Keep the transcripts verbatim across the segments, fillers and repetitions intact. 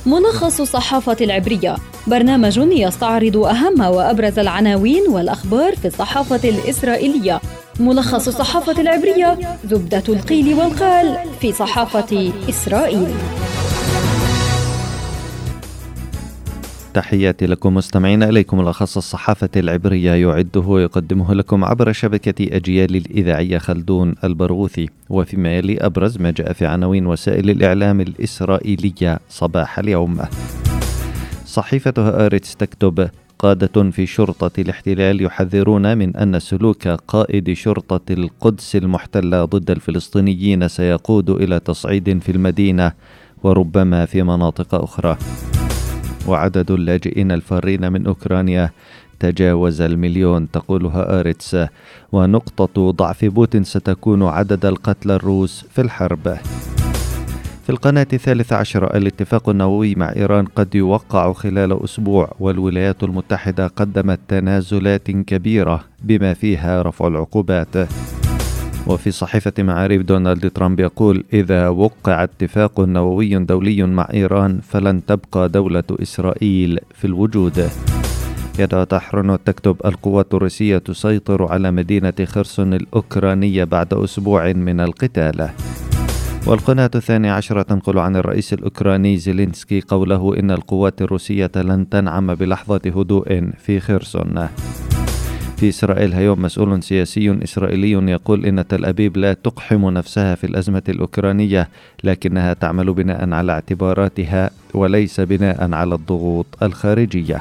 ملخص الصحافة العبرية، برنامج يستعرض أهم وأبرز العناوين والأخبار في الصحافة الإسرائيلية. ملخص الصحافة العبرية، زبدة القيل والقال في صحافة إسرائيل. تحياتي لكم مستمعين، إليكم ملخص الصحافة العبرية يعده ويقدمه لكم عبر شبكة أجيال الإذاعية خلدون البرغوثي. وفيما يلي أبرز ما جاء في عناوين وسائل الإعلام الإسرائيلية صباح اليوم. صحيفة هآرتس تكتب: قادة في شرطة الاحتلال يحذرون من أن سلوك قائد شرطة القدس المحتلة ضد الفلسطينيين سيقود إلى تصعيد في المدينة وربما في مناطق أخرى. وعدد اللاجئين الفارين من أوكرانيا تجاوز المليون، تقول هآرتس. ونقطة ضعف بوتين ستكون عدد القتلى الروس في الحرب. في القناة الثالثة عشر: الاتفاق النووي مع إيران قد يوقع خلال أسبوع، والولايات المتحدة قدمت تنازلات كبيرة بما فيها رفع العقوبات. وفي صحيفة معاريف دونالد ترامب يقول: إذا وقع اتفاق نووي دولي مع إيران فلن تبقى دولة إسرائيل في الوجود. يدعو تحرنوت تكتب: القوات الروسية تسيطر على مدينة خرسون الأوكرانية بعد أسبوع من القتال. والقناة الثانية عشرة تنقل عن الرئيس الأوكراني زيلينسكي قوله إن القوات الروسية لن تنعم بلحظة هدوء في خرسون. في إسرائيل هيوم: مسؤول سياسي إسرائيلي يقول إن تل أبيب لا تقحم نفسها في الأزمة الأوكرانية، لكنها تعمل بناء على اعتباراتها وليس بناء على الضغوط الخارجية.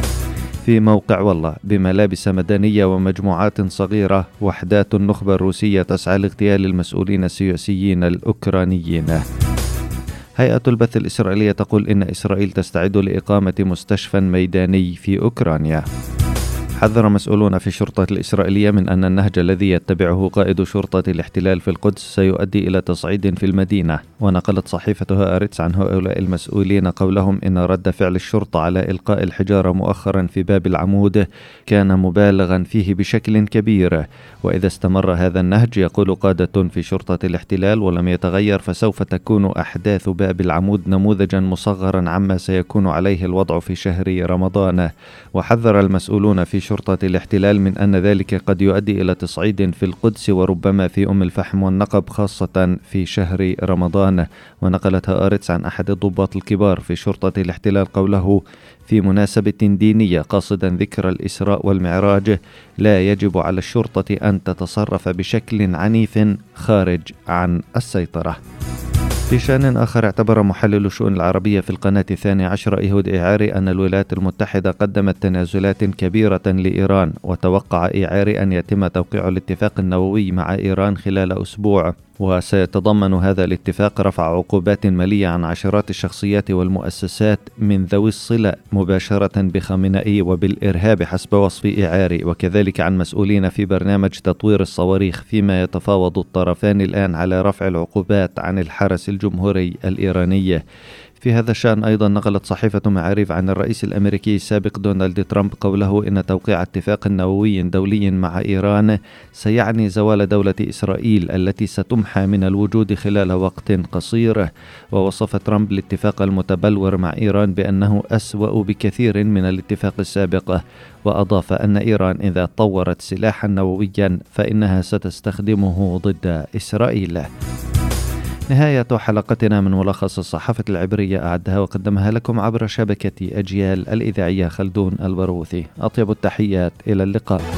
في موقع والله: بملابس مدنية ومجموعات صغيرة وحدات النخبة الروسية تسعى لاغتيال المسؤولين السياسيين الأوكرانيين. هيئة البث الإسرائيلية تقول إن إسرائيل تستعد لإقامة مستشفى ميداني في أوكرانيا. حذر مسؤولون في الشرطة الإسرائيلية من أن النهج الذي يتبعه قائد شرطة الاحتلال في القدس سيؤدي إلى تصعيد في المدينة. ونقلت صحيفة هآرتس عن هؤلاء المسؤولين قولهم إن رد فعل الشرطة على إلقاء الحجارة مؤخرا في باب العمود كان مبالغا فيه بشكل كبير، وإذا استمر هذا النهج، يقول قادة في شرطة الاحتلال، ولم يتغير، فسوف تكون أحداث باب العمود نموذجا مصغرا عما سيكون عليه الوضع في شهر رمضان. وحذر المسؤولون في شرطة الاحتلال من أن ذلك قد يؤدي إلى تصعيد في القدس وربما في أم الفحم والنقب، خاصة في شهر رمضان. ونقلت هآرتس عن أحد الضباط الكبار في شرطة الاحتلال قوله في مناسبة دينية قاصدا ذكر الإسراء والمعراج: لا يجب على الشرطة أن تتصرف بشكل عنيف خارج عن السيطرة. في شأن آخر، اعتبر محلل الشؤون العربية في القناة الثانية عشر إيهود إيعاري أن الولايات المتحدة قدمت تنازلات كبيرة لإيران، وتوقع إيعاري أن يتم توقيع الاتفاق النووي مع إيران خلال أسبوع، وسيتضمن هذا الاتفاق رفع عقوبات مالية عن عشرات الشخصيات والمؤسسات من ذوي الصلة مباشرة بخامنئي وبالإرهاب حسب وصف إيعاري، وكذلك عن مسؤولين في برنامج تطوير الصواريخ، فيما يتفاوض الطرفان الآن على رفع العقوبات عن الحرس الجمهوري الإيراني. في هذا الشأن أيضا نقلت صحيفة معاريف عن الرئيس الأمريكي السابق دونالد ترامب قوله إن توقيع اتفاق نووي دولي مع إيران سيعني زوال دولة إسرائيل التي ستمحى من الوجود خلال وقت قصير. ووصف ترامب الاتفاق المتبلور مع إيران بأنه أسوأ بكثير من الاتفاق السابق، وأضاف أن إيران إذا طورت سلاحا نوويا فإنها ستستخدمه ضد إسرائيل. نهاية حلقتنا من ملخص الصحافة العبرية، أعدها وقدمها لكم عبر شبكة أجيال الإذاعية خلدون البرغوثي. أطيب التحيات، إلى اللقاء.